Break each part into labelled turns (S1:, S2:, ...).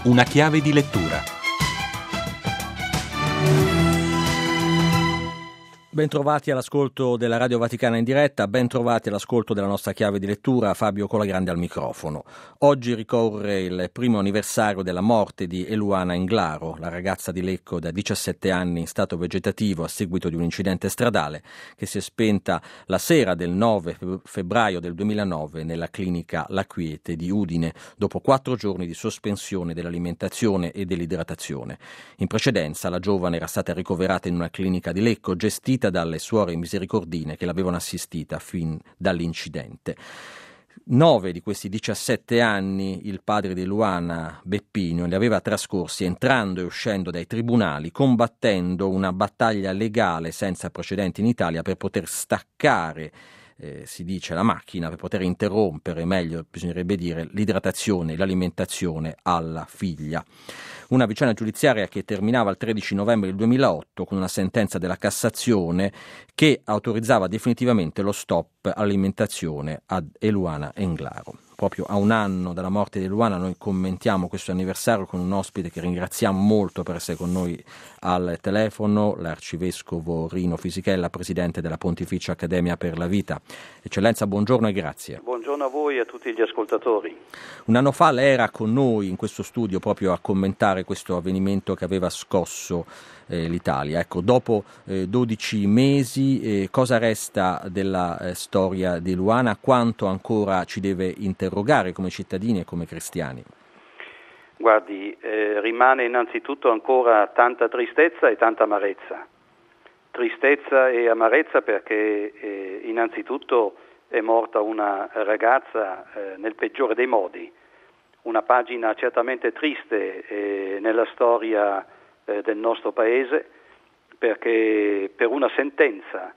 S1: Una chiave di lettura.
S2: Bentrovati all'ascolto della Radio Vaticana in diretta, bentrovati all'ascolto della nostra chiave di lettura, Fabio Colagrande al microfono. Oggi ricorre il primo anniversario della morte di Eluana Englaro, la ragazza di Lecco da 17 anni in stato vegetativo a seguito di un incidente stradale che si è spenta la sera del 9 febbraio del 2009 nella clinica La Quiete di Udine, dopo 4 giorni di sospensione dell'alimentazione e dell'idratazione. In precedenza la giovane era stata ricoverata in una clinica di Lecco gestita dalle suore misericordine che l'avevano assistita fin dall'incidente. 9 di questi 17 anni il padre di Eluana, Beppino, li aveva trascorsi entrando e uscendo dai tribunali, combattendo una battaglia legale senza precedenti in Italia per poter staccare, si dice, la macchina, per poter interrompere, meglio bisognerebbe dire, l'idratazione e l'alimentazione alla figlia. Una vicenda giudiziaria che terminava il 13 novembre del 2008 con una sentenza della Cassazione che autorizzava definitivamente lo stop alimentazione ad Eluana Englaro. Proprio a un anno dalla morte di Eluana noi commentiamo questo anniversario con un ospite che ringraziamo molto per essere con noi al telefono, l'arcivescovo Rino Fisichella, presidente della Pontificia Accademia per la Vita. Eccellenza, buongiorno e grazie.
S3: Buongiorno a voi e a tutti gli ascoltatori.
S2: Un anno fa lei era con noi in questo studio proprio a commentare questo avvenimento che aveva scosso l'Italia. Ecco, dopo 12 mesi cosa resta della storia di Eluana? Quanto ancora ci deve interrogare come cittadini e come cristiani?
S3: Guardi, rimane innanzitutto ancora tanta tristezza e tanta amarezza. Tristezza e amarezza perché innanzitutto è morta una ragazza nel peggiore dei modi, una pagina certamente triste nella storia del nostro paese, perché per una sentenza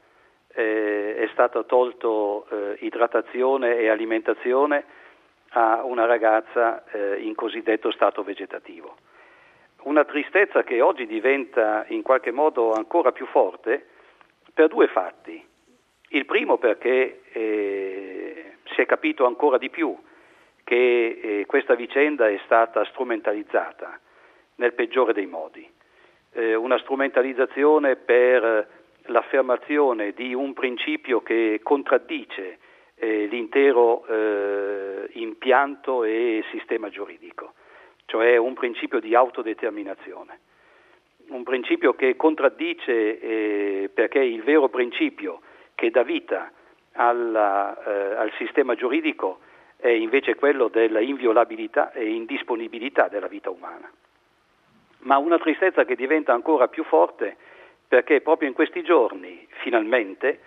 S3: è stato tolto idratazione e alimentazione a una ragazza in cosiddetto stato vegetativo. Una tristezza che oggi diventa in qualche modo ancora più forte per 2 fatti. Il primo perché si è capito ancora di più che questa vicenda è stata strumentalizzata nel peggiore dei modi. Una strumentalizzazione per l'affermazione di un principio che contraddice l'intero impianto e sistema giuridico, cioè un principio di autodeterminazione. Un principio che contraddice perché il vero principio che dà vita al sistema giuridico è invece quello della inviolabilità e indisponibilità della vita umana. Ma una tristezza che diventa ancora più forte perché proprio in questi giorni finalmente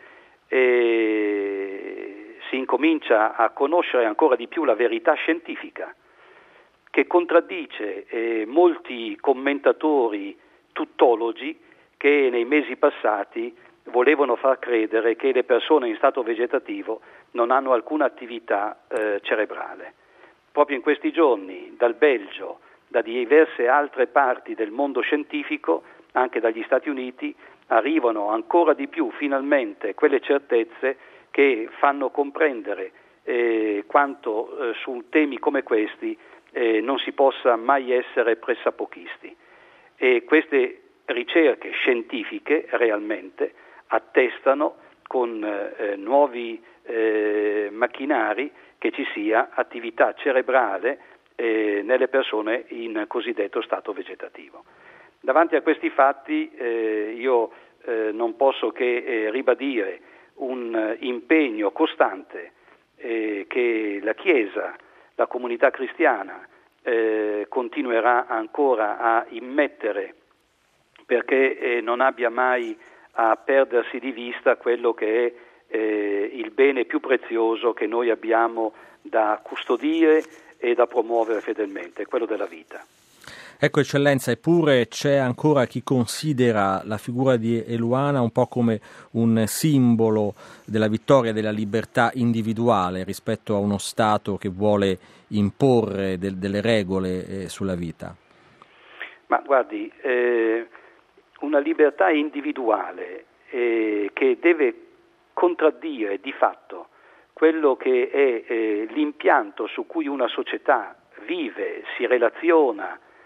S3: si incomincia a conoscere ancora di più la verità scientifica che contraddice molti commentatori tuttologi che nei mesi passati volevano far credere che le persone in stato vegetativo non hanno alcuna attività cerebrale. Proprio in questi giorni dal Belgio, da diverse altre parti del mondo scientifico, anche dagli Stati Uniti, arrivano ancora di più finalmente quelle certezze che fanno comprendere quanto su temi come questi non si possa mai essere pressapochisti. E queste ricerche scientifiche realmente attestano con nuovi macchinari che ci sia attività cerebrale nelle persone in cosiddetto stato vegetativo. Davanti a questi fatti io non posso che ribadire un impegno costante che la Chiesa, la comunità cristiana continuerà ancora a immettere perché non abbia mai a perdersi di vista quello che è il bene più prezioso che noi abbiamo da custodire e da promuovere fedelmente, quello della vita.
S2: Ecco, Eccellenza, eppure c'è ancora chi considera la figura di Eluana un po' come un simbolo della vittoria della libertà individuale rispetto a uno Stato che vuole imporre delle regole sulla vita.
S3: Ma guardi, una libertà individuale che deve contraddire di fatto quello che è l'impianto su cui una società vive, si relaziona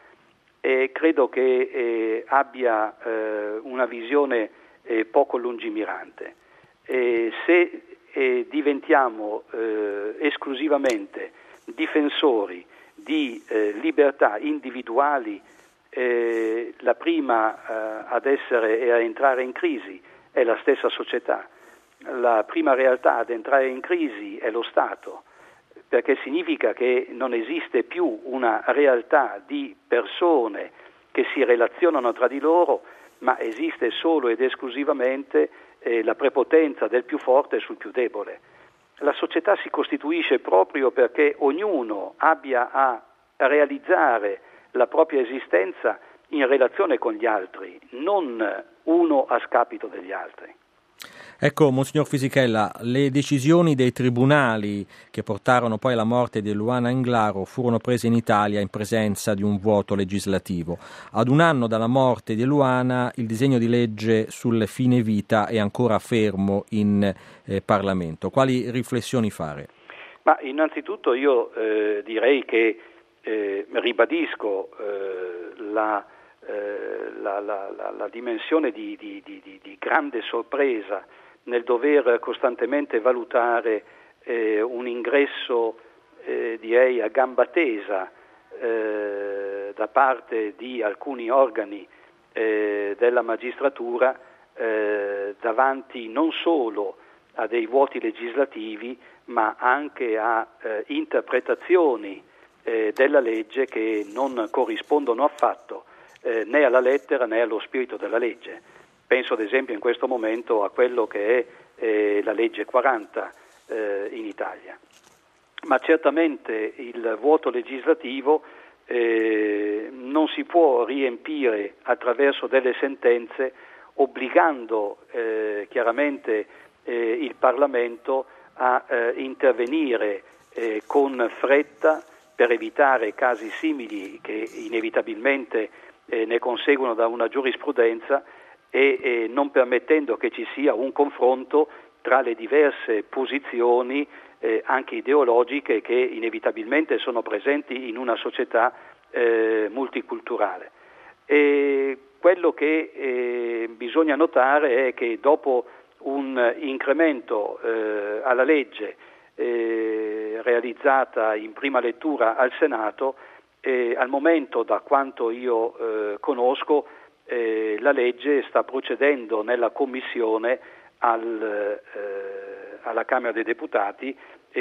S3: e credo che abbia una visione poco lungimirante. Se diventiamo esclusivamente difensori di libertà individuali, la prima ad essere e a entrare in crisi è la stessa società. La prima realtà ad entrare in crisi è lo Stato, perché significa che non esiste più una realtà di persone che si relazionano tra di loro, ma esiste solo ed esclusivamente la prepotenza del più forte sul più debole. La società si costituisce proprio perché ognuno abbia a realizzare la propria esistenza in relazione con gli altri, non uno a scapito degli altri.
S2: Ecco, Monsignor Fisichella, le decisioni dei tribunali che portarono poi alla morte di Eluana Englaro furono prese in Italia in presenza di un vuoto legislativo. Ad un anno dalla morte di Eluana, il disegno di legge sul fine vita è ancora fermo in Parlamento. Quali riflessioni fare?
S3: Ma innanzitutto io direi che ribadisco la dimensione di grande sorpresa nel dover costantemente valutare un ingresso direi a gamba tesa da parte di alcuni organi della magistratura davanti non solo a dei vuoti legislativi ma anche a interpretazioni della legge che non corrispondono affatto né alla lettera né allo spirito della legge. Penso ad esempio in questo momento a quello che è la legge 40 in Italia. Ma certamente il vuoto legislativo non si può riempire attraverso delle sentenze obbligando chiaramente il Parlamento a intervenire con fretta per evitare casi simili che inevitabilmente ne conseguono da una giurisprudenza e non permettendo che ci sia un confronto tra le diverse posizioni anche ideologiche che inevitabilmente sono presenti in una società multiculturale. E quello che bisogna notare è che dopo un incremento alla legge realizzata in prima lettura al Senato, al momento, da quanto io conosco, la legge sta procedendo nella commissione alla Camera dei Deputati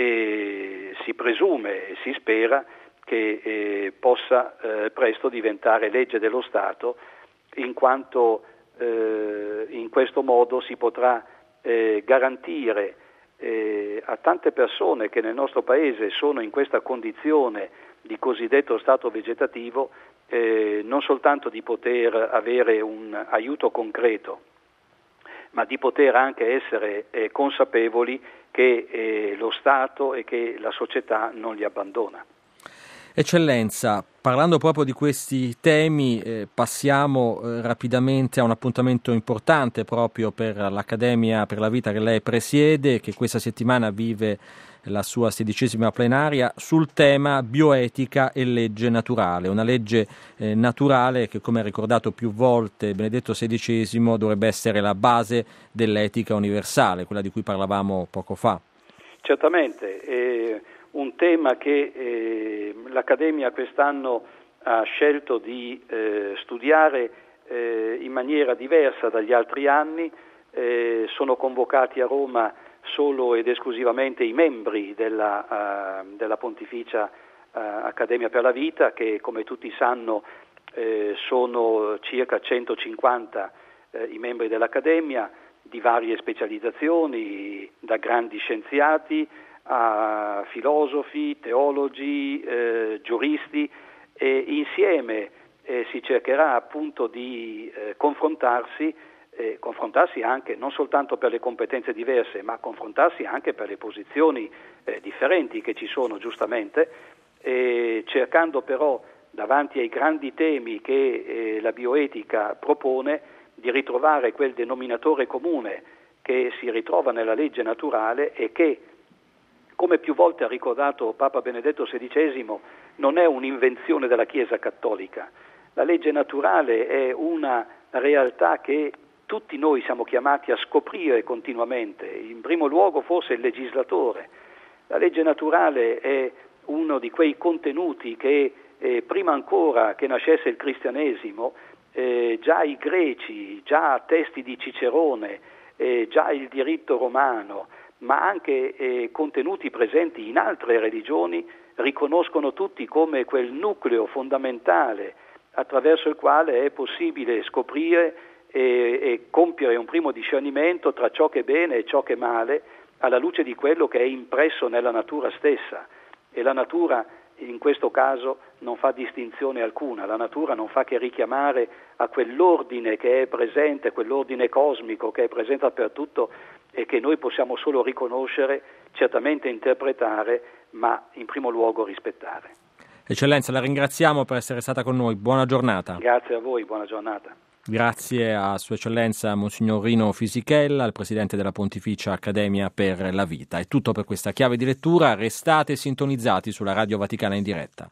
S3: e si presume e si spera che possa presto diventare legge dello Stato, in quanto in questo modo si potrà garantire a tante persone che nel nostro Paese sono in questa condizione di cosiddetto stato vegetativo non soltanto di poter avere un aiuto concreto, ma di poter anche essere consapevoli che lo Stato e che la società non li abbandona.
S2: Eccellenza, parlando proprio di questi temi, passiamo rapidamente a un appuntamento importante proprio per l'Accademia per la Vita che lei presiede, che questa settimana vive la sua 16ª plenaria, sul tema bioetica e legge naturale, una legge naturale che, come ha ricordato più volte Benedetto XVI, dovrebbe essere la base dell'etica universale, quella di cui parlavamo poco fa.
S3: Certamente, un tema che l'Accademia quest'anno ha scelto di studiare in maniera diversa dagli altri anni. Sono convocati a Roma solo ed esclusivamente i membri della Pontificia Accademia per la Vita, che come tutti sanno sono circa 150 i membri dell'Accademia di varie specializzazioni, da grandi scienziati a filosofi, teologi, giuristi, e insieme si cercherà appunto di confrontarsi anche non soltanto per le competenze diverse, ma confrontarsi anche per le posizioni differenti che ci sono giustamente, cercando però davanti ai grandi temi che la bioetica propone di ritrovare quel denominatore comune che si ritrova nella legge naturale e che, come più volte ha ricordato Papa Benedetto XVI, non è un'invenzione della Chiesa Cattolica, La legge naturale è una realtà che tutti noi siamo chiamati a scoprire continuamente, in primo luogo forse il legislatore. La legge naturale è uno di quei contenuti che prima ancora che nascesse il cristianesimo, già i greci, già testi di Cicerone, già il diritto romano, ma anche contenuti presenti in altre religioni, riconoscono tutti come quel nucleo fondamentale attraverso il quale è possibile scoprire e compiere un primo discernimento tra ciò che è bene e ciò che è male, alla luce di quello che è impresso nella natura stessa. E la natura in questo caso non fa distinzione alcuna, la natura non fa che richiamare a quell'ordine che è presente, quell'ordine cosmico che è presente dappertutto e che noi possiamo solo riconoscere, certamente interpretare, ma in primo luogo rispettare.
S2: Eccellenza, la ringraziamo per essere stata con noi. Buona giornata.
S3: Grazie a voi, buona giornata.
S2: Grazie a Sua Eccellenza Monsignor Rino Fisichella, il Presidente della Pontificia Accademia per la Vita. È tutto per questa chiave di lettura. Restate sintonizzati sulla Radio Vaticana in diretta.